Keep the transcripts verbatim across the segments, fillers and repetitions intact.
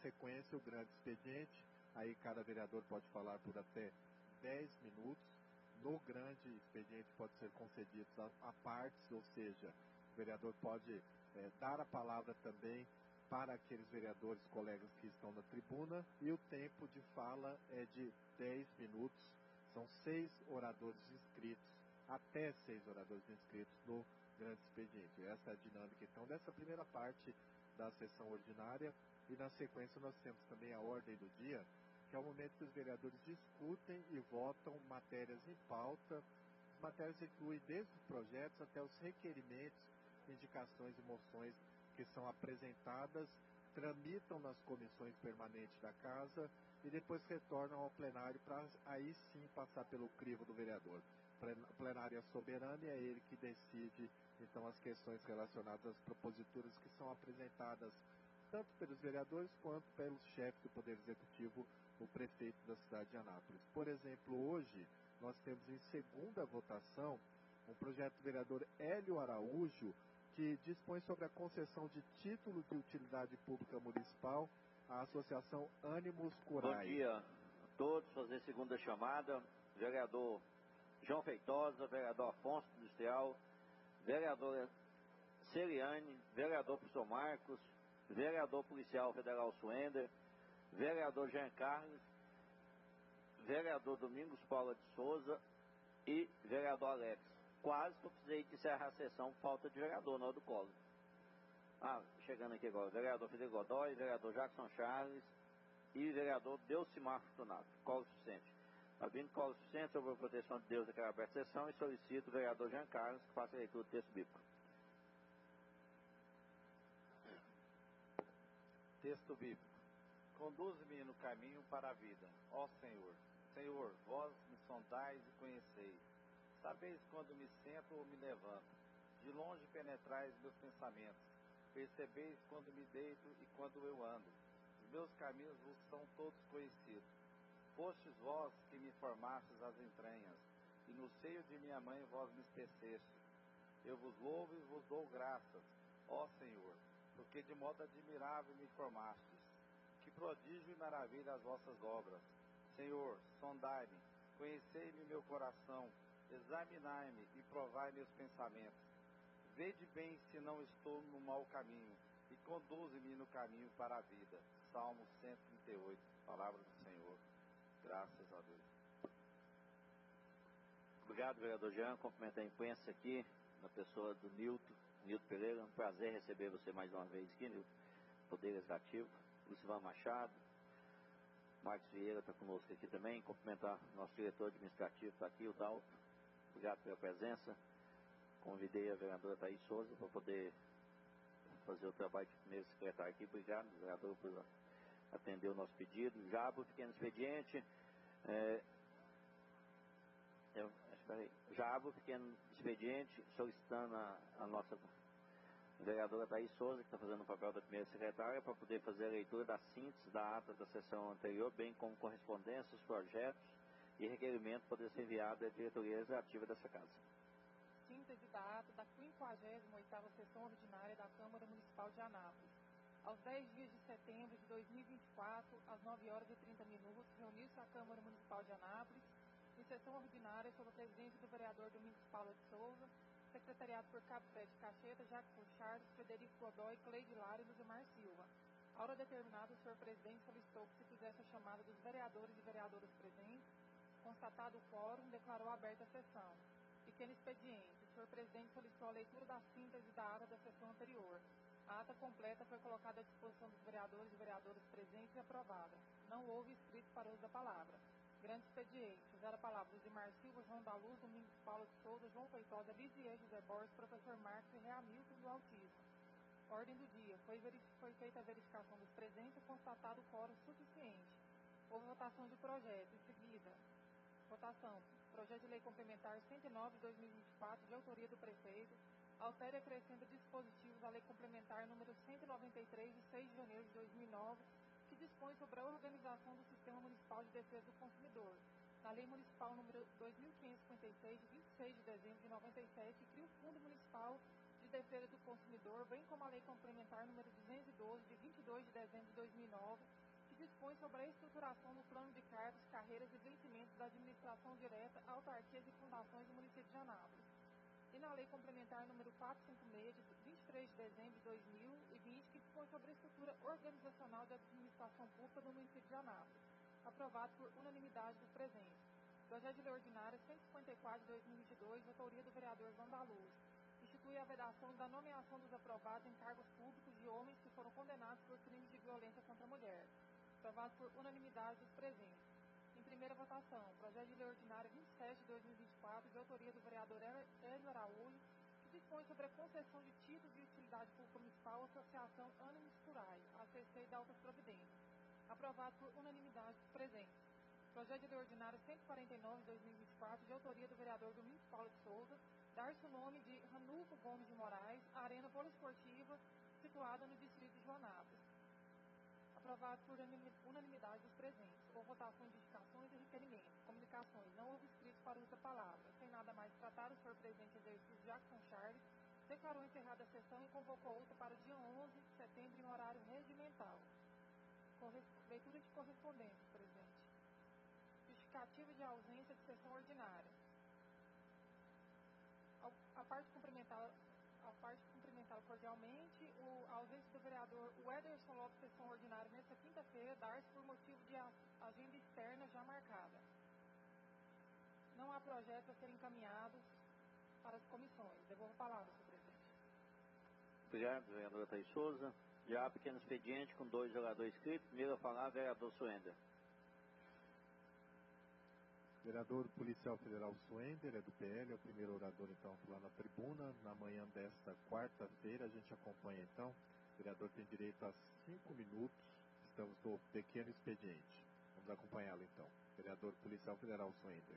sequência, o grande expediente. Aí cada vereador pode falar por até dez minutos. No grande expediente pode ser concedidos a, a partes, ou seja, o vereador pode é, dar a palavra também para aqueles vereadores, colegas que estão na tribuna, e o tempo de fala é de dez minutos. São seis oradores inscritos, até seis oradores inscritos no grande expediente. Essa é a dinâmica, então, dessa primeira parte da sessão ordinária. E na sequência nós temos também a ordem do dia, que é o momento que os vereadores discutem e votam matérias em pauta. As matérias incluem desde os projetos até os requerimentos, indicações e moções que são apresentadas, tramitam nas comissões permanentes da Casa e depois retornam ao plenário para aí sim passar pelo crivo do vereador. O plenário é soberano e é ele que decide então as questões relacionadas às proposituras que são apresentadas tanto pelos vereadores quanto pelos chefes do Poder Executivo, o prefeito da cidade de Anápolis. Por exemplo, hoje nós temos em segunda votação um projeto do vereador Hélio Araújo, que dispõe sobre a concessão de título de utilidade pública municipal à Associação Ânimos Curai. Bom dia a todos, fazer segunda chamada, vereador João Feitosa, vereador Afonso Industrial, vereadora Celiane, vereador professor Marcos, vereador policial federal Suender, vereador Jean Carlos, vereador Domingos Paula de Souza e vereador Alex. Quase que eu precisei de encerrar a sessão por falta de vereador na hora do colo. Ah, chegando aqui agora, vereador Federico Godoy, vereador Jackson Charles e vereador Delcimar Fortunato. Colo suficiente. Havendo colo suficiente sobre a proteção de Deus daquela aberta sessão, e solicito o vereador Jean Carlos que faça a leitura do texto bíblico. Texto bíblico. Conduze-me no caminho para a vida, ó Senhor. Senhor, vós me sondais e conheceis. Sabeis quando me sento ou me levanto. De longe penetrais meus pensamentos. Percebeis quando me deito e quando eu ando. Os meus caminhos vos são todos conhecidos. Fostes vós que me formastes as entranhas, e no seio de minha mãe vós me tecestes. Eu vos louvo e vos dou graças, ó Senhor, porque de modo admirável me formastes. Que prodígio e maravilha as vossas obras. Senhor, sondai-me, conhecei-me meu coração, examinai-me e provai meus pensamentos. Vede bem se não estou no mau caminho, e conduze-me no caminho para a vida. Salmo cento e trinta e oito, palavra do Senhor. Graças a Deus. Obrigado, vereador Jean. Cumprimento a imprensa aqui, na pessoa do Nilton, Nilton Pereira. Um prazer receber você mais uma vez aqui, Nilton. Poder Legislativo. Lucivan Machado, Marcos Vieira está conosco aqui também. Cumprimentar nosso diretor administrativo, está aqui, o Dalto. Obrigado pela presença. Convidei a vereadora Thaís Souza para poder fazer o trabalho de primeiro secretário aqui. Obrigado, vereador, por atender o nosso pedido. Já abro o pequeno expediente. É, eu, espera aí. Já abro o pequeno expediente solicitando a, a nossa vereadora Thaís Souza, que está fazendo o papel da primeira secretária, para poder fazer a leitura da síntese da ata da sessão anterior, bem como correspondências, projetos e requerimento poder ser enviado à diretoria executiva dessa casa. Síntese da ata da quinquagésima oitava sessão ordinária da Câmara Municipal de Anápolis. Aos dez dias de setembro de dois mil e vinte e quatro, às nove horas e trinta minutos, reuniu-se a Câmara Municipal de Anápolis, em sessão ordinária sob a presidência do vereador Domingos Paula de Souza, secretariado por Cabo Fred Cacheta, Jackson Charles, Frederico Godoy, Cleide Lara e Luzimar Silva. A hora determinada, o senhor presidente solicitou que se fizesse a chamada dos vereadores e vereadoras presentes. Constatado o quórum, declarou aberta a sessão. Pequeno expediente. O senhor presidente solicitou a leitura da síntese da ata da sessão anterior. A ata completa foi colocada à disposição dos vereadores e vereadoras presentes e aprovada. Não houve inscrito para uso da palavra. Grande expediente. Usaram a palavra Luzimar Silva, João da Luz, Domingos Paulo de Souza, João Feitosa, Lisier, José Borges, professor Marcos e Reamilton do Autismo. Ordem do dia. Foi, foi feita a verificação dos presentes e constatado o quórum suficiente. Houve votação de projeto. Em seguida, votação. Projeto de Lei Complementar cento e nove de dois mil e vinte e quatro, de autoria do prefeito, altera e acrescenta dispositivos à Lei Complementar número cento e noventa e três, de seis de janeiro de dois mil e nove, que dispõe sobre a organização do Sistema Municipal de Defesa do Consumidor. Na Lei Municipal número dois mil quinhentos e cinquenta e seis, de vinte e seis de dezembro de noventa e sete, cria o Fundo Municipal de Defesa do Consumidor, bem como a Lei Complementar número duzentos e doze, de vinte e dois de dezembro de dois mil e nove, dispõe sobre a estruturação do plano de cargos, carreiras e vencimentos da administração direta, autarquias e fundações do município de Anápolis. E na Lei Complementar número quatrocentos e cinquenta e seis, de vinte e três de dezembro de dois mil e vinte, que dispõe sobre a estrutura organizacional da administração pública do município de Anápolis, aprovado por unanimidade dos presentes. Projeto de Lei Ordinária cento e cinquenta e quatro de dois mil e vinte e dois, de autoria do vereador João da Luz. Institui a vedação da nomeação dos aprovados em cargos públicos de homens que foram condenados por crimes de violência contra a mulher. Aprovado por unanimidade dos presentes. Em primeira votação, projeto de lei ordinária vinte e sete de dois mil e vinte e quatro, de autoria do vereador Hélio Araújo, que dispõe sobre a concessão de títulos de utilidade pública municipal à Associação Ânimos Curai, A C C da Altas Providências. Aprovado por unanimidade dos presentes. Projeto de lei ordinária cento e quarenta e nove de dois mil e vinte e quatro, de autoria do vereador Domingos Paulo de Souza, dar-se o nome de Ranulfo Gomes de Moraes, a arena poliesportiva situada no distrito de Joanápolis. Aprovado por unanimidade dos presentes. Ou votação de indicações e requerimentos. Comunicações. Não houve inscritos para uso da palavra. Sem nada mais tratar, o senhor presidente exercício Jackson Charles declarou encerrada a sessão e convocou outra para o dia onze de setembro em horário regimental. Corres... Leitura de correspondência, presidente. Justificativa de ausência de sessão ordinária. A parte cumprimentar, a parte cumprimentar cordialmente o, a ausência do vereador Ederson Lopes, sessão ordinária nesta quinta-feira, dar-se por motivo de a, agenda externa já marcada. Não há projetos a serem encaminhados para as comissões. Devolvo a palavra, senhor presidente. Obrigado, vereadora Thaís Souza. Já há pequeno expediente com dois jogadores inscritos. Primeiro a falar, vereador Suender. Vereador Policial Federal Suender, é do P L, é o primeiro orador então lá na tribuna. Na manhã desta quarta-feira a gente acompanha então. O vereador tem direito a cinco minutos. Estamos no pequeno expediente. Vamos acompanhá-lo então. Vereador Policial Federal Suender.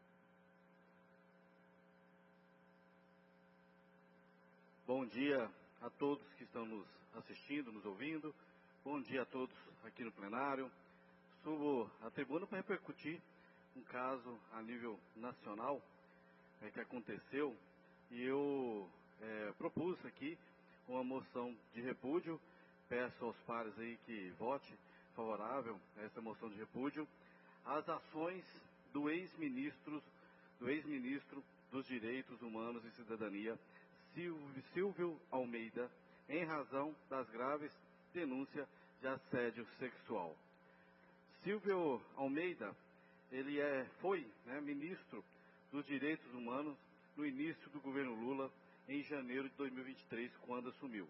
Bom dia a todos que estão nos assistindo, nos ouvindo. Bom dia a todos aqui no plenário. Subo a tribuna para repercutir um caso a nível nacional é, que aconteceu, e eu é, propus aqui uma moção de repúdio. Peço aos pares aí que vote favorável a essa moção de repúdio às ações do ex-ministro do ex-ministro dos Direitos Humanos e Cidadania, Silvio, Silvio Almeida, em razão das graves denúncias de assédio sexual. Silvio Almeida, ele é, foi né, ministro dos Direitos Humanos no início do governo Lula, em janeiro de dois mil e vinte e três, quando assumiu.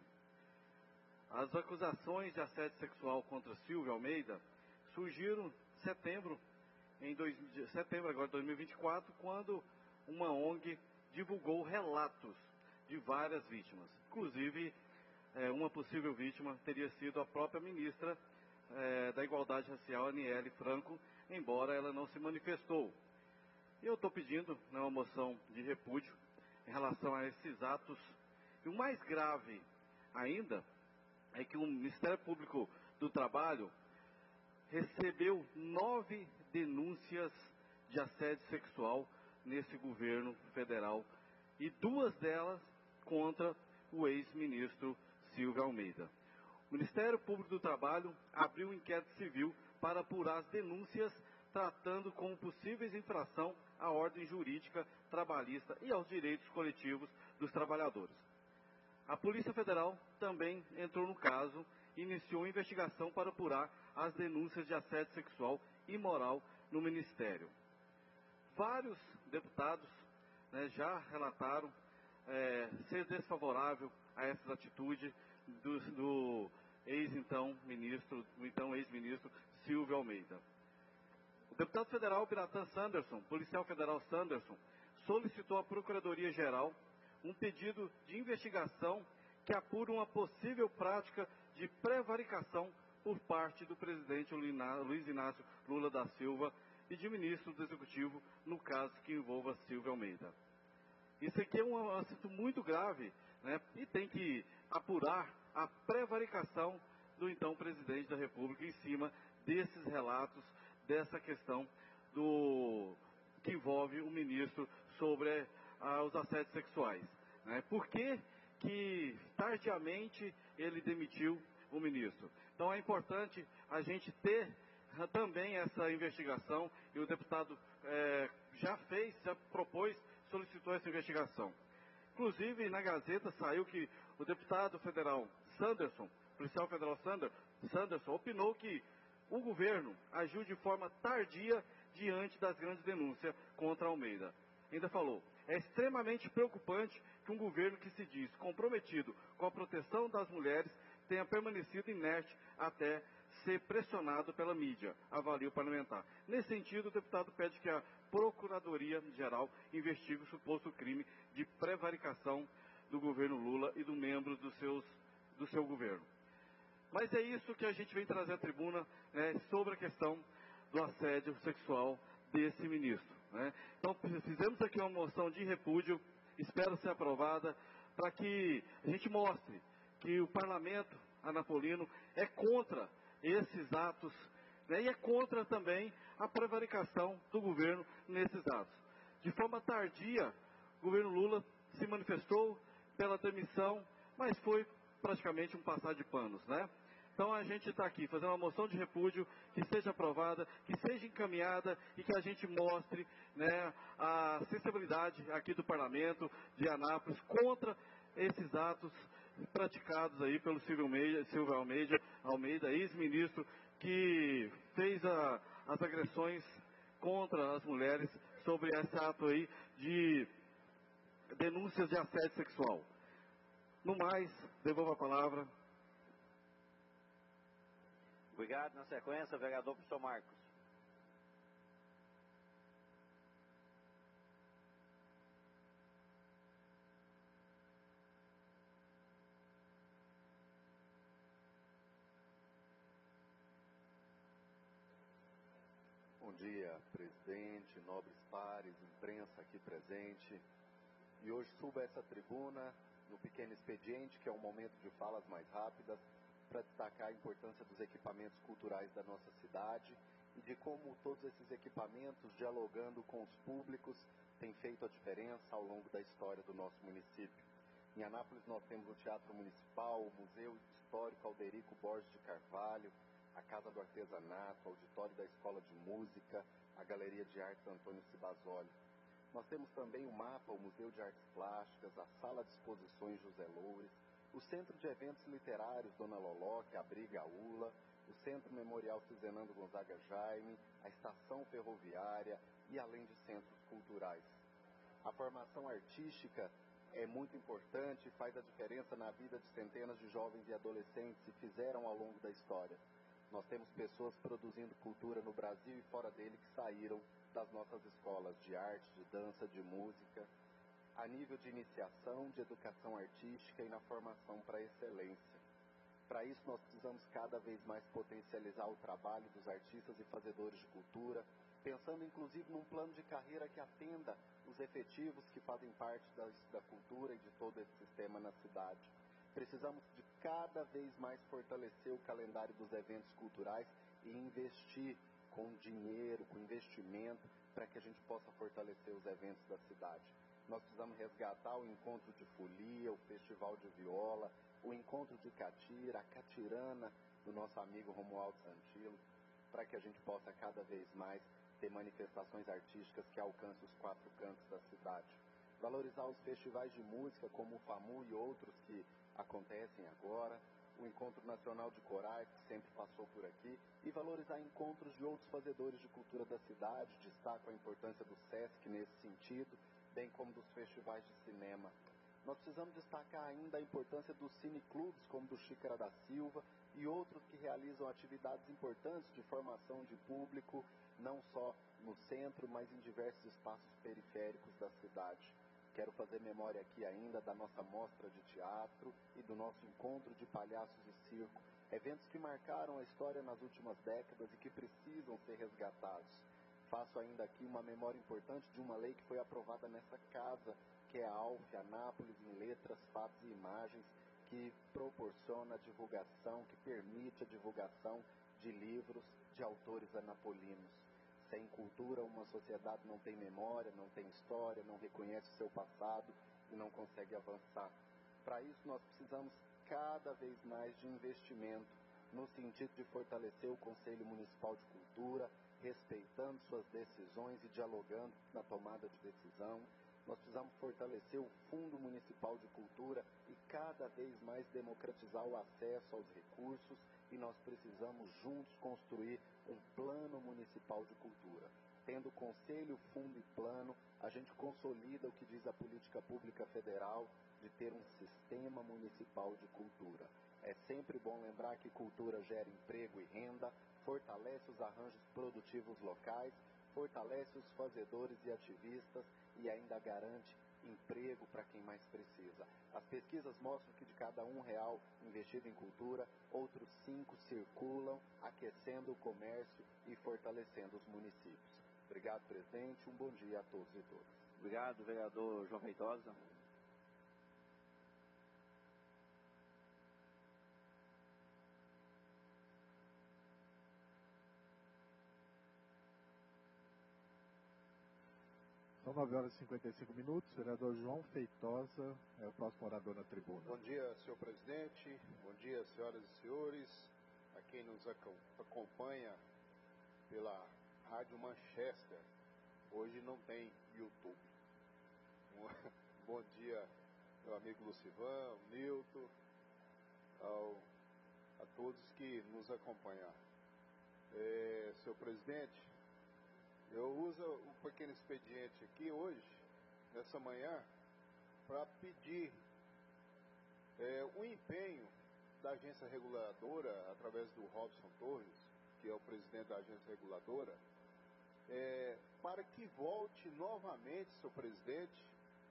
As acusações de assédio sexual contra Silvio Almeida surgiram em setembro, em dois, setembro agora de dois mil e vinte e quatro, quando uma O N G divulgou relatos de várias vítimas. Inclusive, é, uma possível vítima teria sido a própria ministra é, da Igualdade Racial, Aniele Franco, embora ela não se manifestou. Eu estou pedindo né, uma moção de repúdio em relação a esses atos. E o mais grave ainda é que o Ministério Público do Trabalho recebeu nove denúncias de assédio sexual nesse governo federal, e duas delas contra o ex-ministro Silvio Almeida. O Ministério Público do Trabalho abriu um inquérito civil para apurar as denúncias, tratando como possíveis infração à ordem jurídica trabalhista e aos direitos coletivos dos trabalhadores. A Polícia Federal também entrou no caso e iniciou investigação para apurar as denúncias de assédio sexual e moral no Ministério. Vários deputados né, já relataram é, ser desfavorável a essa atitude do, do ex-então ministro, do então ex-ministro Silvio Almeida. O deputado federal Biratan Sanderson, policial federal Sanderson, solicitou à Procuradoria-Geral um pedido de investigação que apura uma possível prática de prevaricação por parte do presidente Luiz Inácio Lula da Silva e de ministro do Executivo, no caso que envolva Silvio Almeida. Isso aqui é um assunto muito grave, né, e tem que apurar a prevaricação do então presidente da República em cima desses relatos, dessa questão do, que envolve o ministro sobre ah, os assédios sexuais. Né? Por que que tardiamente ele demitiu o ministro? Então é importante a gente ter também essa investigação, e o deputado é, já fez, já propôs, solicitou essa investigação. Inclusive, na Gazeta saiu que o deputado federal Sanderson, policial federal Sanderson, opinou que o governo agiu de forma tardia diante das grandes denúncias contra Almeida. Ainda falou, é extremamente preocupante que um governo que se diz comprometido com a proteção das mulheres tenha permanecido inerte até ser pressionado pela mídia, avalia o parlamentar. Nesse sentido, o deputado pede que a Procuradoria-Geral investigue o suposto crime de prevaricação do governo Lula e do membro dos seus, do seu governo. Mas é isso que a gente vem trazer à tribuna, né, sobre a questão do assédio sexual desse ministro. Né? Então, fizemos aqui uma moção de repúdio, espero ser aprovada, para que a gente mostre que o parlamento anapolino é contra esses atos, né, e é contra também a prevaricação do governo nesses atos. De forma tardia, o governo Lula se manifestou pela demissão, mas foi praticamente um passar de panos, né? Então a gente está aqui fazendo uma moção de repúdio que seja aprovada, que seja encaminhada e que a gente mostre, né, a sensibilidade aqui do parlamento de Anápolis contra esses atos praticados aí pelo Silvio Almeida, Silvio Almeida, Almeida ex-ministro, que fez a, as agressões contra as mulheres sobre esse ato aí de denúncias de assédio sexual. No mais, devolvo a palavra. Obrigado. Na sequência, vereador professor Marcos. Bom dia, presidente, nobres pares, imprensa aqui presente. E hoje subo a essa tribuna, no pequeno expediente, que é um momento de falas mais rápidas, para destacar a importância dos equipamentos culturais da nossa cidade e de como todos esses equipamentos, dialogando com os públicos, têm feito a diferença ao longo da história do nosso município. Em Anápolis nós temos o Teatro Municipal, o Museu Histórico Alderico Borges de Carvalho, a Casa do Artesanato, o Auditório da Escola de Música, a Galeria de Artes Antônio Cibazoli. Nós temos também o MAPA, o Museu de Artes Plásticas, a Sala de Exposições José Loures, o Centro de Eventos Literários Dona Loló, que abriga a U L A, o Centro Memorial Cizenando Gonzaga Jaime, a Estação Ferroviária e além de centros culturais. A formação artística é muito importante e faz a diferença na vida de centenas de jovens e adolescentes e fizeram ao longo da história. Nós temos pessoas produzindo cultura no Brasil e fora dele que saíram das nossas escolas de arte, de dança, de música, a nível de iniciação, de educação artística e na formação para a excelência. Para isso nós precisamos cada vez mais potencializar o trabalho dos artistas e fazedores de cultura, pensando inclusive num plano de carreira que atenda os efetivos que fazem parte da, da cultura e de todo esse sistema na cidade. Precisamos de cada vez mais fortalecer o calendário dos eventos culturais e investir com dinheiro, com investimento, para que a gente possa fortalecer os eventos da cidade. Nós precisamos resgatar o encontro de folia, o festival de viola, o encontro de catira, a catirana do nosso amigo Romualdo Santilo, para que a gente possa cada vez mais ter manifestações artísticas que alcancem os quatro cantos da cidade. Valorizar os festivais de música como o FAMU e outros que acontecem agora, o Encontro Nacional de Corais, que sempre passou por aqui, e valorizar encontros de outros fazedores de cultura da cidade. Destaco a importância do SESC nesse sentido, bem como dos festivais de cinema. Nós precisamos destacar ainda a importância dos cineclubes, como do Xícara da Silva, e outros que realizam atividades importantes de formação de público, não só no centro, mas em diversos espaços periféricos da cidade. Quero fazer memória aqui ainda da nossa mostra de teatro e do nosso encontro de palhaços e circo, eventos que marcaram a história nas últimas décadas e que precisam ser resgatados. Faço ainda aqui uma memória importante de uma lei que foi aprovada nessa casa, que é a ALF, Anápolis em Letras, Fatos e Imagens, que proporciona a divulgação, que permite a divulgação de livros de autores anapolinos. Sem cultura, uma sociedade não tem memória, não tem história, não reconhece o seu passado e não consegue avançar. Para isso, nós precisamos cada vez mais de investimento no sentido de fortalecer o Conselho Municipal de Cultura, respeitando suas decisões e dialogando na tomada de decisão. Nós precisamos fortalecer o Fundo Municipal de Cultura e cada vez mais democratizar o acesso aos recursos, e nós precisamos juntos construir um plano municipal de cultura. Tendo conselho, fundo e plano, a gente consolida o que diz a política pública federal de ter um sistema municipal de cultura. É sempre bom lembrar que cultura gera emprego e renda, fortalece os arranjos produtivos locais, fortalece os fazedores e ativistas e ainda garante emprego para quem mais precisa. As pesquisas mostram que de cada um real investido em cultura, outros cinco circulam, aquecendo o comércio e fortalecendo os municípios. Obrigado, presidente. Um bom dia a todos e todas. Obrigado, vereador João Feitosa. São nove horas e cinquenta e cinco minutos. Vereador João Feitosa é o próximo orador na tribuna. Bom dia, senhor presidente. Bom dia, senhoras e senhores. A quem nos acompanha pela Rádio Manchester. Hoje não tem YouTube. Bom dia, meu amigo Lucivan, Nilton, ao, a todos que nos acompanham. É, senhor presidente, eu uso o pequeno expediente aqui hoje, nessa manhã, para pedir é, um empenho da agência reguladora, através do Robson Torres, que é o presidente da agência reguladora, é, para que volte novamente, senhor presidente,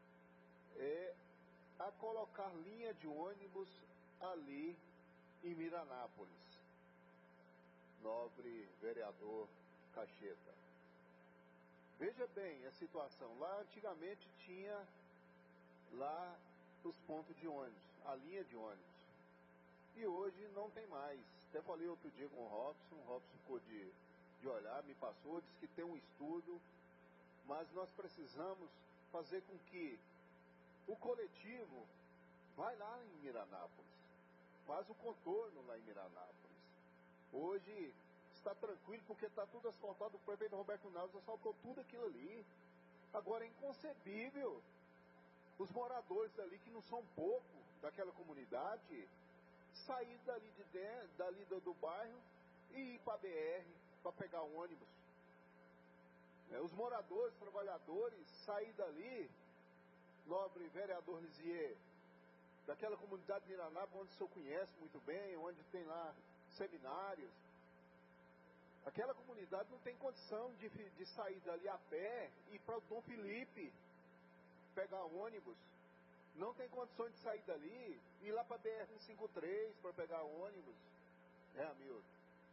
é, a colocar linha de ônibus ali em Miranápolis. Nobre vereador Cacheta. Veja bem a situação. Lá antigamente tinha lá os pontos de ônibus, a linha de ônibus. E hoje não tem mais. Até falei outro dia com o Robson, o Robson ficou de, de olhar, me passou, disse que tem um estudo, mas nós precisamos fazer com que o coletivo vai lá em Miranápolis, faz o contorno lá em Miranápolis. Hoje está tranquilo porque está tudo asfaltado. O prefeito Roberto Naves asfaltou tudo aquilo ali. Agora é inconcebível os moradores ali, que não são pouco, daquela comunidade, sair dali, de dentro, dali do, do bairro e ir para a B R para pegar ônibus. É, os moradores, trabalhadores, sair dali, nobre vereador Lisier, daquela comunidade de Miranápolis, onde o senhor conhece muito bem, onde tem lá seminários. Aquela comunidade não tem condição de, de sair dali a pé e ir para o Dom Felipe pegar ônibus. Não tem condições de sair dali e ir lá para a B R cento e cinquenta e três para pegar ônibus. É, amigo.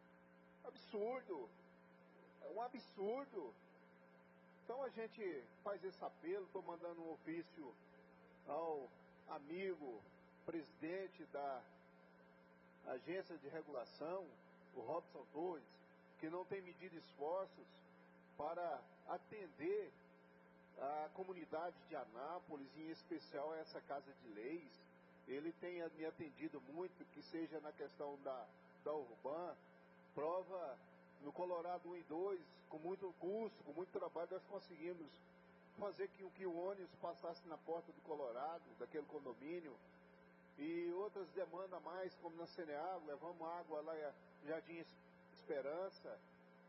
Absurdo. É um absurdo. Então a gente faz esse apelo. Estou mandando um ofício ao amigo presidente da agência de regulação, o Robson Torres, que não tem medido esforços para atender a comunidade de Anápolis, em especial essa Casa de Leis. Ele tem me atendido muito, que seja na questão da, da Urban, prova no Colorado um e dois, com muito custo, com muito trabalho, nós conseguimos fazer que, que o ônibus passasse na porta do Colorado, daquele condomínio, e outras demandas a mais, como na Ceneágua, levamos água lá em Jardim Esperança.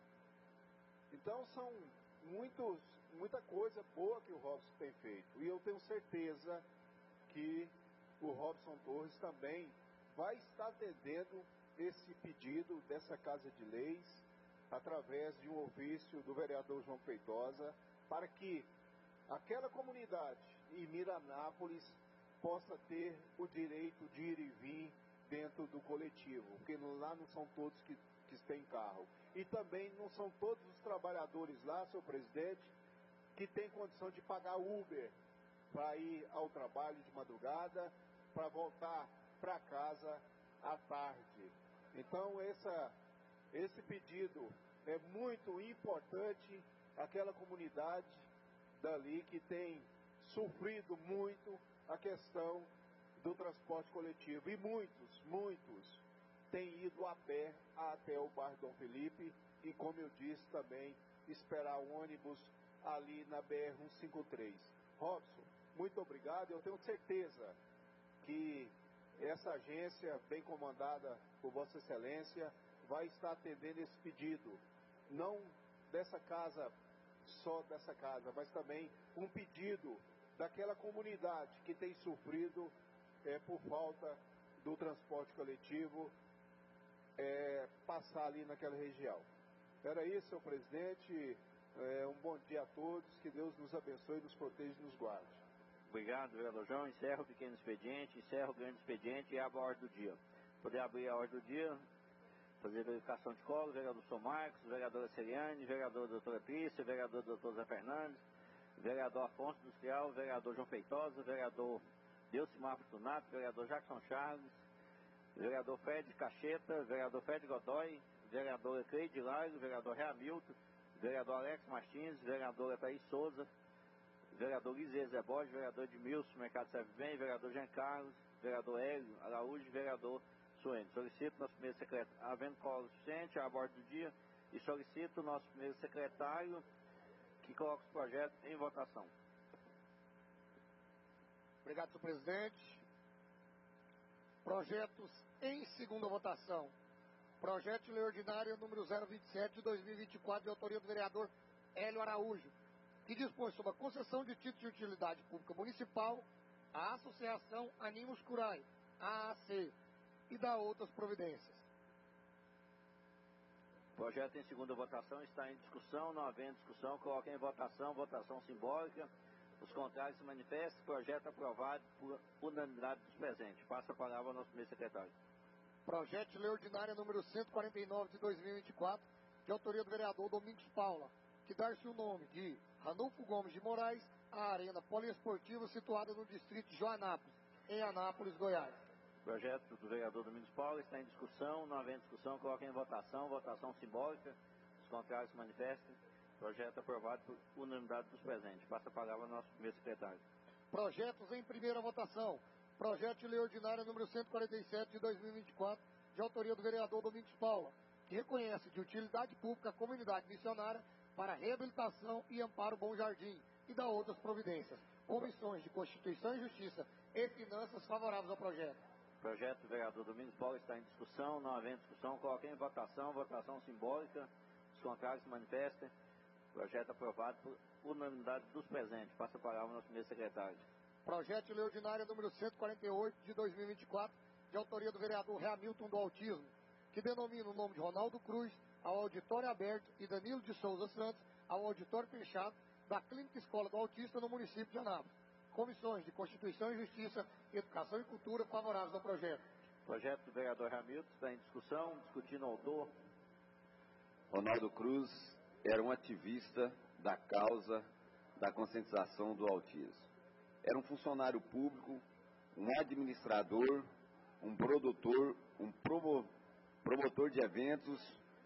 Então são muitos, muita coisa boa que o Robson tem feito, e eu tenho certeza que o Robson Torres também vai estar atendendo esse pedido dessa Casa de Leis, através de um ofício do vereador João Feitosa, para que aquela comunidade em Miranápolis possa ter o direito de ir e vir dentro do coletivo, porque lá não são todos que, que têm carro. E também não são todos os trabalhadores lá, senhor presidente, que têm condição de pagar Uber para ir ao trabalho de madrugada, para voltar para casa à tarde. Então essa, esse pedido é muito importante. Aquela comunidade dali que tem sofrido muito a questão do transporte coletivo. E muitos, muitos tem ido a pé até o bairro Dom Felipe e, como eu disse também, esperar o ônibus ali na B R cento e cinquenta e três. Robson, muito obrigado. Eu tenho certeza que essa agência, bem comandada por Vossa Excelência, vai estar atendendo esse pedido, não dessa casa, só dessa casa, mas também um pedido daquela comunidade que tem sofrido é, por falta do transporte coletivo, é, passar ali naquela região. Era isso, senhor presidente. É, um bom dia a todos, que Deus nos abençoe, nos proteja e nos guarde. Obrigado, vereador João. Encerro o pequeno expediente, encerro o grande expediente e abro a ordem do dia. Poder abrir a ordem do dia, fazer verificação de colo, vereador São Marcos, vereadora Seriane, vereadora doutora Trícia, vereador doutor Zé Fernandes, vereador Afonso Industrial, vereador João Feitosa, vereador Delcimar Fortunato, vereador Jackson Charles, vereador Fred Cacheta, vereador Fred Godoy, vereadora Cleide Lago, vereador Reamilton, vereador Alex Martins, vereadora Thaís Souza, vereador Lisê Zebode, vereador Edmilson, Mercado Serve Bem, vereador Jean Carlos, vereador Hélio Araújo e vereador Suene. Solicito nosso primeiro secretário, havendo colo suficiente, a bordo do dia, e solicito o nosso primeiro secretário que coloque os projetos em votação. Obrigado, senhor presidente. Projetos em segunda votação. Projeto de lei ordinária número zero vinte e sete de dois mil e vinte e quatro, de autoria do vereador Hélio Araújo, que dispõe sobre a concessão de título de utilidade pública municipal à Associação Animus Curae, A A C, e da outras providências. Projeto em segunda votação está em discussão. Não havendo discussão, coloque em votação, votação simbólica. Os contrários se manifestam. Projeto aprovado por unanimidade dos presentes. Passa a palavra ao nosso primeiro secretário. Projeto de lei ordinária número cento e quarenta e nove de dois mil e vinte e quatro, de autoria do vereador Domingos Paula, que dá-se o nome de Ranulfo Gomes de Moraes à Arena Poliesportiva situada no distrito de Joanápolis, em Anápolis, Goiás. Projeto do vereador Domingos Paula está em discussão. Não havendo discussão, coloque em votação, votação simbólica. Os contrários se manifestem. Projeto aprovado por unanimidade dos presentes. Passa a palavra ao nosso primeiro secretário. Projetos em primeira votação. Projeto de lei ordinária número cento e quarenta e sete de dois mil e vinte e quatro, de autoria do vereador Domingos Paula, que reconhece de utilidade pública a comunidade missionária para reabilitação e amparo Bom Jardim e da outras providências. Comissões de Constituição e Justiça e Finanças favoráveis ao projeto. Projeto do vereador Domingos Paula está em discussão. Não havendo discussão, coloque em votação, votação simbólica. Os contrários se manifestem. Projeto aprovado por unanimidade dos presentes. Passa a palavra ao nosso primeiro secretário. Projeto de lei ordinária número cento e quarenta e oito de dois mil e vinte e quatro, de autoria do vereador Reamilton do Autismo, que denomina o nome de Ronaldo Cruz ao auditório aberto e Danilo de Souza Santos ao auditório fechado da Clínica Escola do Autista no município de Anápolis. Comissões de Constituição e Justiça, Educação e Cultura favoráveis ao projeto. Projeto do vereador Reamilton está em discussão. Discutindo o autor. Ronaldo Cruz era um ativista da causa da conscientização do autismo. Era um funcionário público, um administrador, um produtor, um promo, promotor de eventos,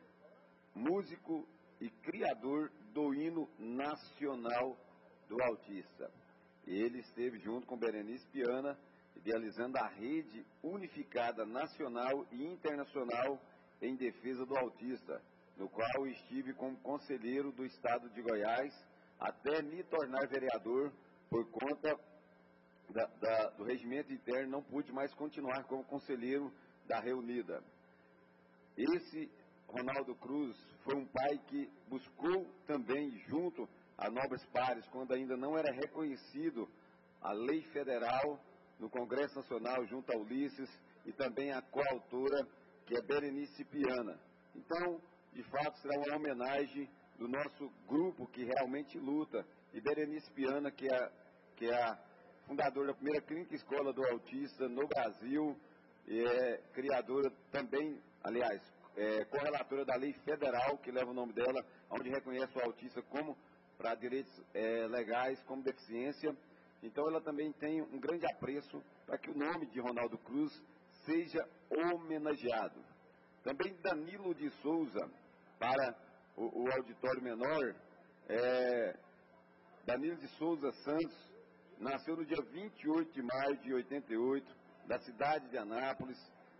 músico e criador do hino nacional do autista. Ele esteve junto com Berenice Piana, idealizando a rede unificada nacional e internacional em defesa do autista, no qual estive como conselheiro do estado de Goiás até me tornar vereador. Por conta da, da, do regimento interno, não pude mais continuar como conselheiro da Reunida. Esse Ronaldo Cruz foi um pai que buscou também, junto a Nobres Pares, quando ainda não era reconhecido a lei federal, no Congresso Nacional, junto a Ulisses, e também a coautora, que é Berenice Piana. Então, de fato, será uma homenagem do nosso grupo que realmente luta, e Berenice Piana, que é, que é a fundadora da primeira clínica escola do autista no Brasil, e é criadora também, aliás, é correlatora da lei federal, que leva o nome dela, onde reconhece o autista como, para direitos é, legais, como deficiência. Então ela também tem um grande apreço para que o nome de Ronaldo Cruz seja homenageado. Também Danilo de Souza, para o, o auditório menor, é, Danilo de Souza Santos, nasceu no dia vinte e oito de maio de oitenta e oito, da cidade de Anápolis,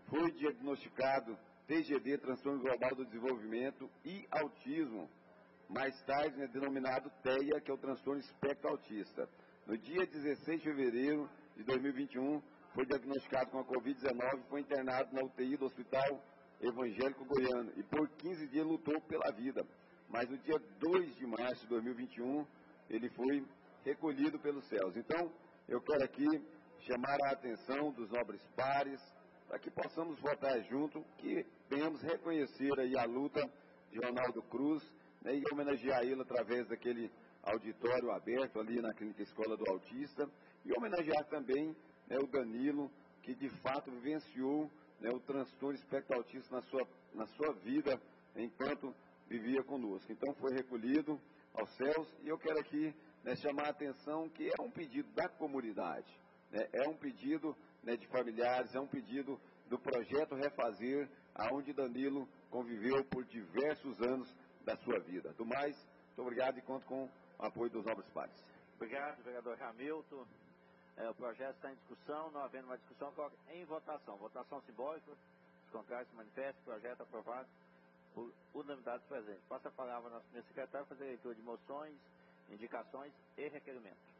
foi diagnosticado T G D, Transtorno Global do Desenvolvimento, e autismo, mais tarde, né, denominado T E A, que é o transtorno espectro autista. No dia dezesseis de fevereiro de dois mil e vinte e um, foi diagnosticado com a covid dezenove e foi internado na U T I do Hospital Evangélico Goiano e por quinze dias lutou pela vida. Mas no dia dois de março de dois mil e vinte e um, ele foi recolhido pelos céus. Então, eu quero aqui chamar a atenção dos nobres pares, para que possamos votar junto, que venhamos reconhecer aí a luta de Ronaldo Cruz, né, e homenagear ele através daquele auditório aberto ali na Clínica Escola do Autista, e homenagear também, né, o Danilo, que de fato vivenciou, né, o transtorno espectro autista na sua, na sua vida, enquanto vivia conosco. Então foi recolhido aos céus, e eu quero aqui, né, chamar a atenção que é um pedido da comunidade, né, é um pedido, né, de familiares, é um pedido do projeto Refazer, aonde Danilo conviveu por diversos anos da sua vida. Do mais, muito obrigado e conto com o apoio dos nobres pares. Obrigado, vereador Hamilton. É, o projeto está em discussão, não havendo uma discussão, coloca em votação. Votação simbólica, os contrários se manifestam, projeto aprovado por unanimidade presente. Passa a palavra ao nosso primeiro secretário para fazer a leitura de moções, indicações e requerimentos.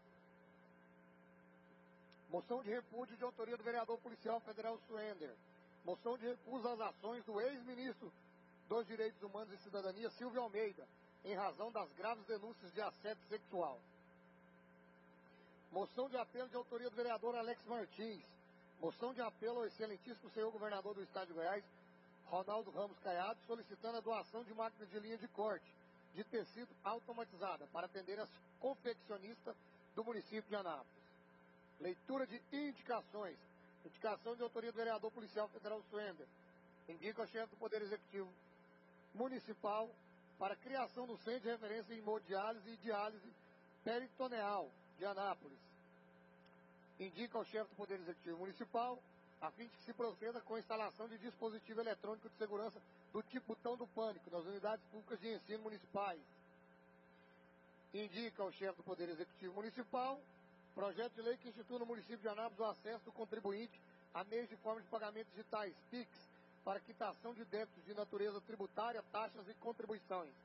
Moção de repúdio de autoria do vereador policial federal Suender. Moção de recusa às ações do ex-ministro dos Direitos Humanos e Cidadania, Silvio Almeida, em razão das graves denúncias de assédio sexual. Moção de apelo de autoria do vereador Alex Martins. Moção de apelo ao excelentíssimo senhor governador do estado de Goiás, Ronaldo Ramos Caiado, solicitando a doação de máquina de linha de corte de tecido automatizada para atender as confeccionistas do município de Anápolis. Leitura de indicações. Indicação de autoria do vereador policial federal Suender. Indica ao chefe do Poder Executivo Municipal para a criação do Centro de Referência em Hemodiálise e Diálise Peritoneal de Anápolis. Indica ao chefe do Poder Executivo Municipal a fim de que se proceda com a instalação de dispositivo eletrônico de segurança do tipo botão do pânico nas unidades públicas de ensino municipais. Indica ao chefe do Poder Executivo Municipal projeto de lei que institui no município de Anápolis o acesso do contribuinte a meios de forma de pagamento digitais, P I X, para quitação de débitos de natureza tributária, taxas e contribuições.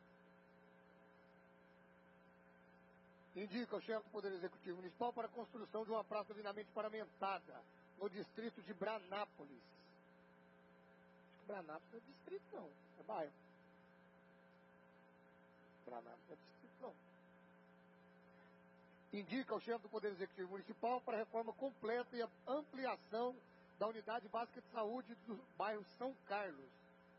Indica ao chefe do Poder Executivo Municipal para a construção de uma praça devidamente paramentada no distrito de Branápolis. Acho que Branápolis não é distrito, não. É bairro. Branápolis não é distrito, não. Indica ao chefe do Poder Executivo Municipal para a reforma completa e a ampliação da Unidade Básica de Saúde do bairro São Carlos.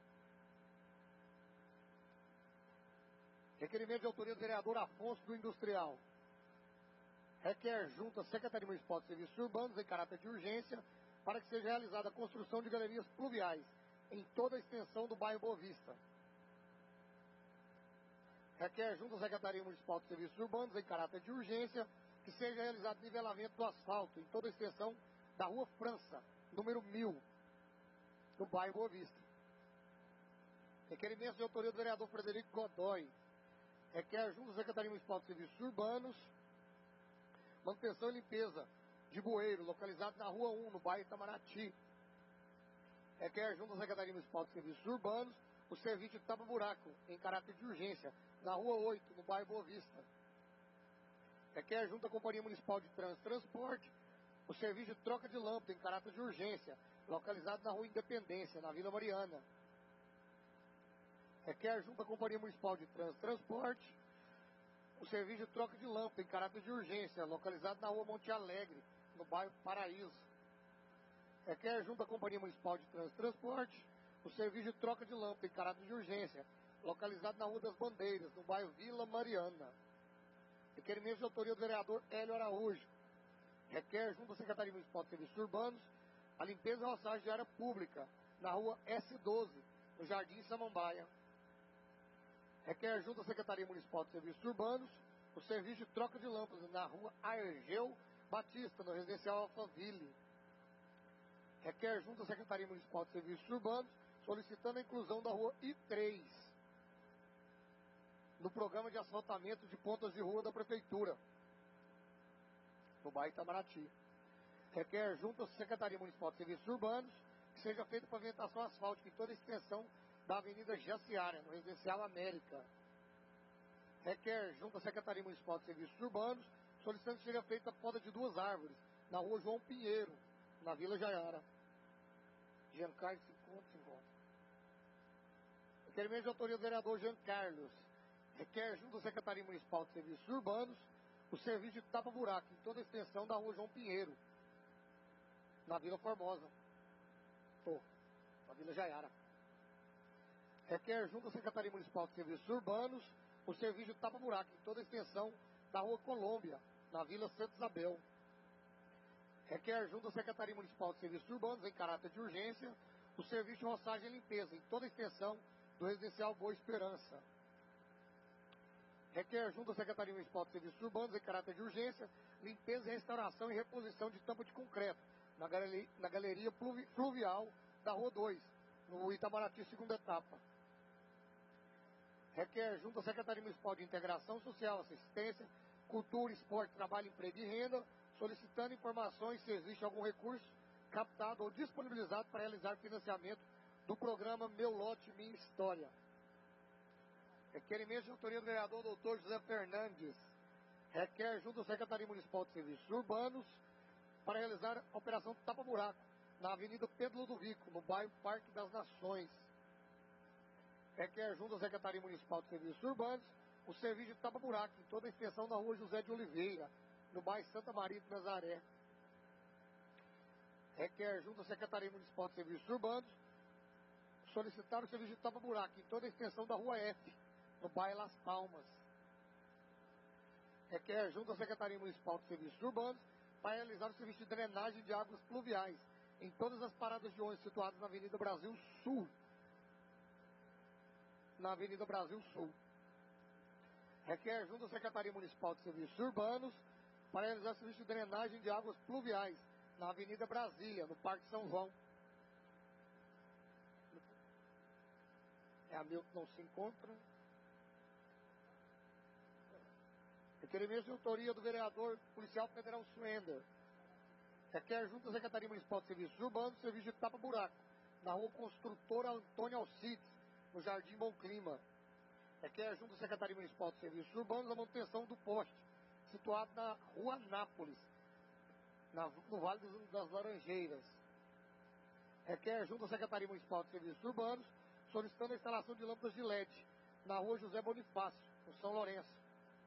Requerimento de autoria do vereador Afonso do Industrial. Requer junto à Secretaria Municipal de Serviços Urbanos, em caráter de urgência, para que seja realizada a construção de galerias pluviais em toda a extensão do bairro Boa Vista. Requer junto à Secretaria Municipal de Serviços Urbanos, em caráter de urgência, que seja realizado nivelamento do asfalto em toda a extensão da Rua França, número mil, no bairro Boa Vista. Requerimento de autoria do vereador Frederico Godoy. Requer junto à Secretaria Municipal de Serviços Urbanos, manutenção e limpeza de bueiro, localizado na Rua um, no bairro Itamaraty. Requer junto à Secretaria Municipal de Serviços Urbanos o serviço de tapa-buraco, em caráter de urgência, na Rua oito, no bairro Boa Vista. Requer junto à Companhia Municipal de Trânsito e Transporte o serviço de troca de lâmpada, em caráter de urgência, localizado na Rua Independência, na Vila Mariana. Requer junto à Companhia Municipal de Trânsito e Transporte o serviço de troca de lâmpada, em caráter de urgência, localizado na Rua Monte Alegre, no bairro Paraíso. Requer junto à Companhia Municipal de Trânsito e Transporte o serviço de troca de lâmpada, em caráter de urgência, localizado na Rua das Bandeiras, no bairro Vila Mariana. Requerimento de autoria do vereador Hélio Araújo. Requer junto à Secretaria Municipal de Serviços Urbanos a limpeza e roçagem de área pública na Rua S doze, no Jardim Samambaia. Requer junto à Secretaria Municipal de Serviços Urbanos o serviço de troca de lâmpadas na Rua Argeu Batista, no Residencial Alphaville. Requer junto à Secretaria Municipal de Serviços Urbanos solicitando a inclusão da Rua I três no programa de asfaltamento de pontas de rua da Prefeitura, no bairro Itamaraty. Requer junto à Secretaria Municipal de Serviços Urbanos que seja feita pavimentação asfáltica em toda a extensão da Avenida Jaciara, no Residencial América. Requer, junto à Secretaria Municipal de Serviços Urbanos, solicitando que seja feita a poda de duas árvores, na rua João Pinheiro, na Vila Jaiara. Jean Carlos, cinquenta, cinquenta. Requerimento de autoria do vereador Jean Carlos. Requer, junto à Secretaria Municipal de Serviços Urbanos, o serviço de tapa-buraco em toda a extensão da rua João Pinheiro, na Vila Formosa, ou na Vila Jaiara. Requer, junto à Secretaria Municipal de Serviços Urbanos, o serviço de tapa-buraco em toda a extensão da rua Colômbia, na Vila Santa Isabel. Requer, junto à Secretaria Municipal de Serviços Urbanos, em caráter de urgência, o serviço de roçagem e limpeza em toda a extensão do Residencial Boa Esperança. Requer, junto à Secretaria Municipal de Serviços Urbanos, em caráter de urgência, limpeza, restauração e reposição de tampa de concreto na galeria, na galeria fluvial da Rua dois, no Itamaraty, segunda etapa. Requer, junto à Secretaria Municipal de Integração Social, Assistência, Cultura, Esporte, Trabalho, Emprego e Renda, solicitando informações se existe algum recurso captado ou disponibilizado para realizar financiamento do programa Meu Lote Minha História. Requerimento de autoria do vereador doutor José Fernandes. Requer, junto à Secretaria Municipal de Serviços Urbanos, para realizar a operação tapa-buraco na Avenida Pedro Ludovico, no bairro Parque das Nações. Requer, junto à Secretaria Municipal de Serviços Urbanos, o serviço de tapa-buraco em toda a extensão da Rua José de Oliveira, no bairro Santa Maria de Nazaré. Requer, junto à Secretaria Municipal de Serviços Urbanos, solicitar o serviço de tapa-buraco em toda a extensão da Rua F, no bairro Las Palmas. Requer, junto à Secretaria Municipal de Serviços Urbanos, para realizar o serviço de drenagem de águas pluviais em todas as paradas de ônibus situadas na Avenida Brasil Sul. Na Avenida Brasil Sul. Requer, junto à Secretaria Municipal de Serviços Urbanos, para realizar o serviço de drenagem de águas pluviais na Avenida Brasília, no Parque São João. É a meu que não se encontra. Requerimento de autoria do vereador policial federal Suender. Requer, junto à Secretaria Municipal de Serviços Urbanos, serviço de tapa-buraco na Rua Construtora Antônio Alcides, no Jardim Bom Clima. Requer, junto à Secretaria Municipal de Serviços Urbanos, a manutenção do poste, situado na Rua Anápolis, na, no Vale das Laranjeiras. Requer, junto à Secretaria Municipal de Serviços Urbanos, solicitando a instalação de lâmpadas de L E D na Rua José Bonifácio, no São Lourenço.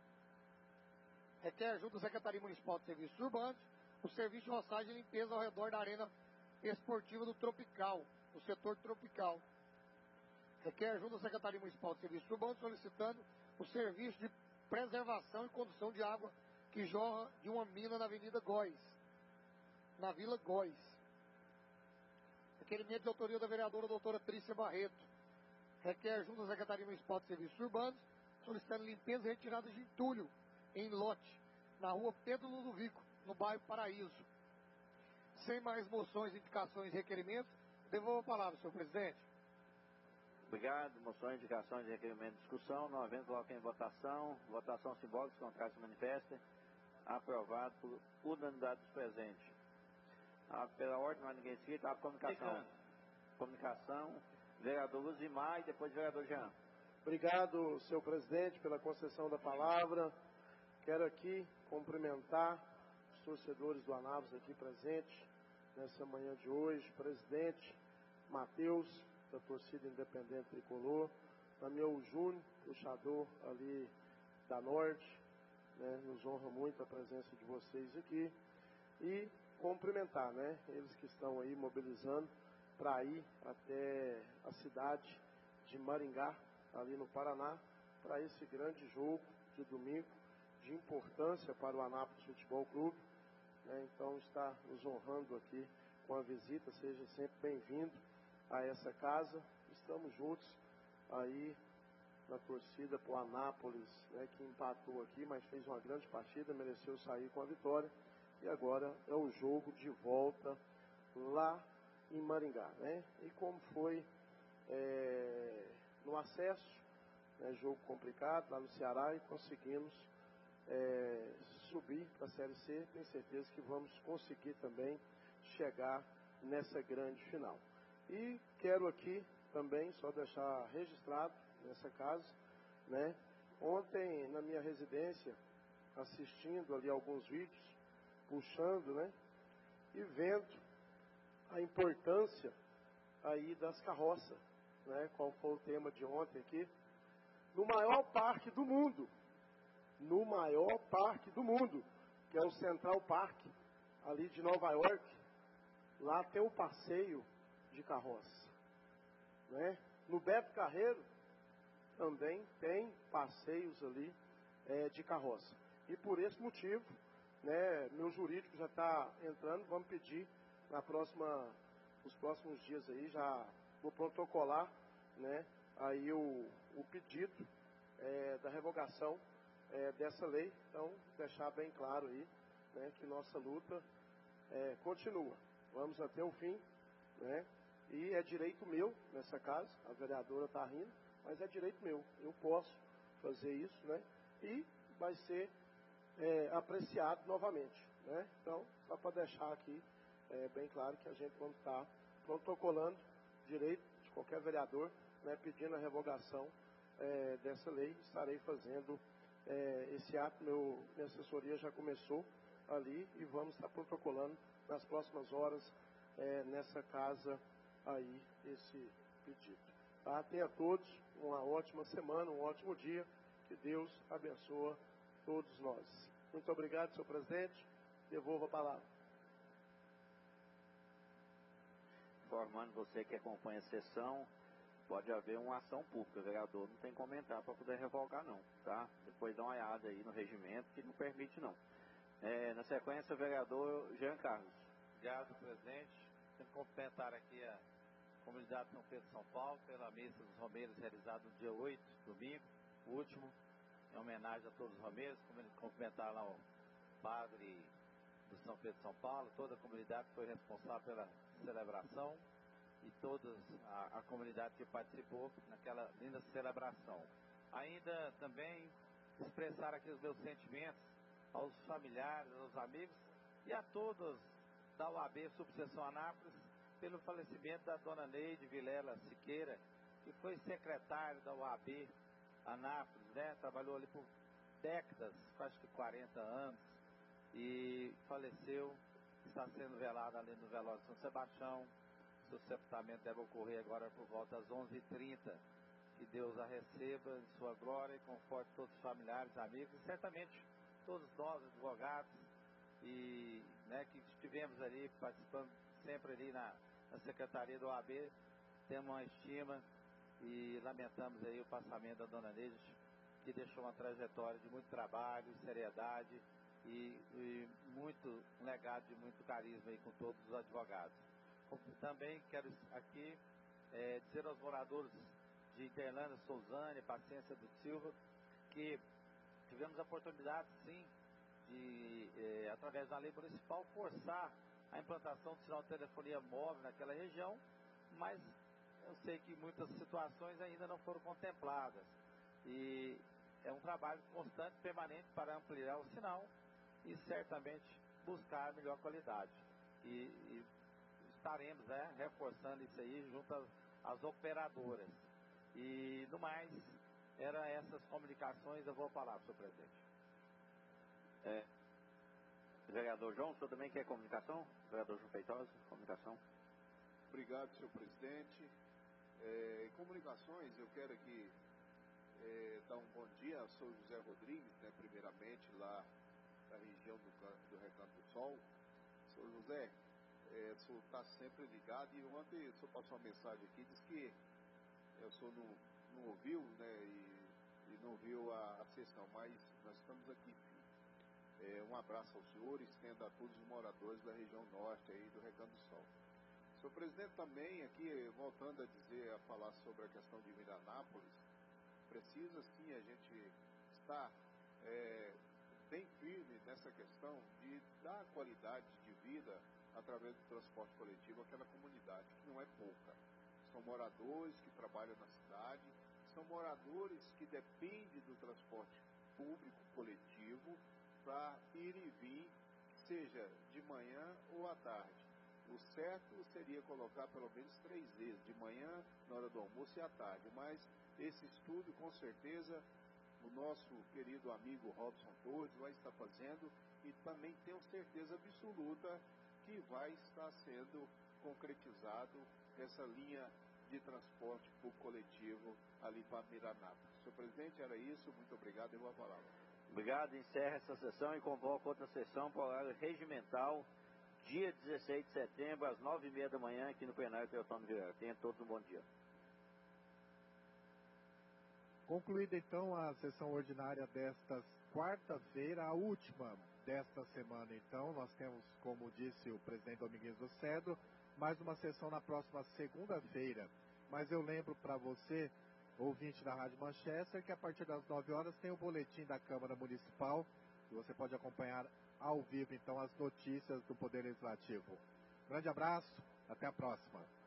Requer, junto à Secretaria Municipal de Serviços Urbanos, o serviço de roçagem e limpeza ao redor da Arena Esportiva do Tropical, no setor tropical. Requer, junto à Secretaria Municipal de Serviços Urbanos, solicitando o serviço de preservação e condução de água que jorra de uma mina na Avenida Góis, na Vila Góis. Requerimento de autoria da vereadora doutora Trícia Barreto. Requer, junto à Secretaria Municipal de Serviços Urbanos, solicitando limpeza e retirada de entulho em lote, na Rua Pedro Ludovico, no bairro Paraíso. Sem mais moções, indicações e requerimentos, devolvo a palavra, senhor presidente. Obrigado. Moções, indicações e requerimento de discussão. Não havendo, coloquem em votação. Votação simbólica, contrário se manifesta. Aprovado por unanimidade dos presentes. Ah, pela ordem, não há ninguém inscrito. A comunicação. Comunicação. Vereador Luzimar e depois vereador Jean. Obrigado, senhor presidente, pela concessão da palavra. Quero aqui cumprimentar os torcedores do Anápolis aqui presentes nessa manhã de hoje. Presidente Matheus, da torcida independente tricolor, Daniel Júnior, puxador ali da Norte, né, nos honra muito a presença de vocês aqui, e cumprimentar, né, eles que estão aí mobilizando para ir até a cidade de Maringá, ali no Paraná, para esse grande jogo de domingo, de importância para o Anápolis Futebol Clube, né, então está nos honrando aqui com a visita, seja sempre bem-vindo a essa casa. Estamos juntos aí na torcida para o Anápolis, né, que empatou aqui, mas fez uma grande partida, mereceu sair com a vitória, e agora é o jogo de volta lá em Maringá, né? E como foi é, no acesso, né, jogo complicado lá no Ceará, e conseguimos é, subir para a Série C, tenho certeza que vamos conseguir também chegar nessa grande final. E quero aqui também só deixar registrado nessa casa, né? Ontem na minha residência, assistindo ali alguns vídeos, puxando, né? E vendo a importância aí das carroças, né? Qual foi o tema de ontem aqui? No maior parque do mundo, no maior parque do mundo, que é o Central Park, ali de Nova York, lá tem o passeio de carroça, né? No Beto Carreiro também tem passeios ali é, de carroça. E por esse motivo, né, meu jurídico já está entrando, vamos pedir na próxima, nos próximos dias aí, já vou protocolar, né, aí o, o pedido é, da revogação é, dessa lei. Então, deixar bem claro aí, né, que nossa luta é, continua. Vamos até o fim, né? E é direito meu nessa casa, a vereadora está rindo, mas é direito meu, eu posso fazer isso, né? E vai ser é, apreciado novamente, né? Então, só para deixar aqui é, bem claro que a gente, quando está protocolando direito de qualquer vereador, né, pedindo a revogação é, dessa lei, estarei fazendo é, esse ato. Meu, minha assessoria já começou ali e vamos estar protocolando nas próximas horas é, nessa casa aí esse pedido. Tá? Tenha todos uma ótima semana, um ótimo dia, que Deus abençoe todos nós. Muito obrigado, senhor presidente. Devolvo a palavra. Informando você que acompanha a sessão, pode haver uma ação pública. O vereador não tem comentário para poder revogar não, tá? Depois dá uma olhada aí no regimento que não permite não. É, na sequência, o vereador Jean Carlos. Obrigado, presidente. Tem que cumprimentar aqui a comunidade de São Pedro de São Paulo pela missa dos romeiros realizada no dia oito, domingo, o último, em homenagem a todos os romeiros. Cumprimentar lá o padre do São Pedro de São Paulo, toda a comunidade que foi responsável pela celebração e toda a, a comunidade que participou naquela linda celebração. Ainda também expressar aqui os meus sentimentos aos familiares, aos amigos e a todos da U A B Subseção Anápolis pelo falecimento da dona Neide Vilela Siqueira, que foi secretária da U A B Anápolis, né? Trabalhou ali por décadas, quase que quarenta anos, e faleceu. Está sendo velada ali no velório de São Sebastião. Seu sepultamento deve ocorrer agora por volta das onze e trinta. Que Deus a receba em sua glória e conforte todos os familiares, amigos e certamente todos nós, advogados, e né, que estivemos ali participando sempre ali na, na Secretaria do O A B, temos uma estima e lamentamos aí o passamento da dona Neide, que deixou uma trajetória de muito trabalho, seriedade e, e muito um legado de muito carisma aí com todos os advogados. Também quero aqui é, dizer aos moradores de Interlândia, Souzane, Paciência do Silva, que tivemos a oportunidade, sim, de, eh, através da lei municipal, forçar a implantação do sinal de telefonia móvel naquela região, mas eu sei que muitas situações ainda não foram contempladas. E é um trabalho constante, permanente, para ampliar o sinal e certamente buscar a melhor qualidade. E, e estaremos né, reforçando isso aí junto às, às operadoras. E, no mais, eram essas comunicações. Eu vou falar, senhor presidente. É, vereador João, o senhor também quer comunicação? Vereador João Feitosa, comunicação. Obrigado, senhor presidente. É, em comunicações, eu quero aqui é, dar um bom dia ao senhor José Rodrigues, né, primeiramente, lá da região do, do Recanto do Sol. Senhor José, é, o senhor está sempre ligado, e ontem o senhor passou uma mensagem aqui, diz que é, o senhor não, não ouviu, né, e, e não viu a, a sessão, mas nós estamos aqui. É, um abraço aos senhores, estendo a todos os moradores da região norte aí do Recanto do Sol. Senhor presidente, também aqui, voltando a dizer, a falar sobre a questão de Miranápolis, precisa sim a gente estar é, bem firme nessa questão de dar qualidade de vida através do transporte coletivo àquela comunidade, que não é pouca. São moradores que trabalham na cidade, são moradores que dependem do transporte público coletivo para ir e vir, seja de manhã ou à tarde. O certo seria colocar pelo menos três vezes, de manhã, na hora do almoço e à tarde. Mas esse estudo, com certeza, o nosso querido amigo Robson Torres vai estar fazendo e também tenho certeza absoluta que vai estar sendo concretizado essa linha de transporte público coletivo ali para Miranápolis. Senhor presidente, era isso. Muito obrigado. Eu vou a palavra. Obrigado. Encerra essa sessão e convoca outra sessão para o horário regimental, dia dezesseis de setembro, às nove e meia da manhã, aqui no plenário Teotônio Vieira. Tenha todos um bom dia. Concluída então a sessão ordinária desta quarta-feira, a última desta semana então, nós temos, como disse o presidente Domingues do Cedro, mais uma sessão na próxima segunda-feira. Mas eu lembro para você, ouvinte da Rádio Manchester, que a partir das nove horas tem o boletim da Câmara Municipal, e você pode acompanhar ao vivo então as notícias do Poder Legislativo. Grande abraço, até a próxima.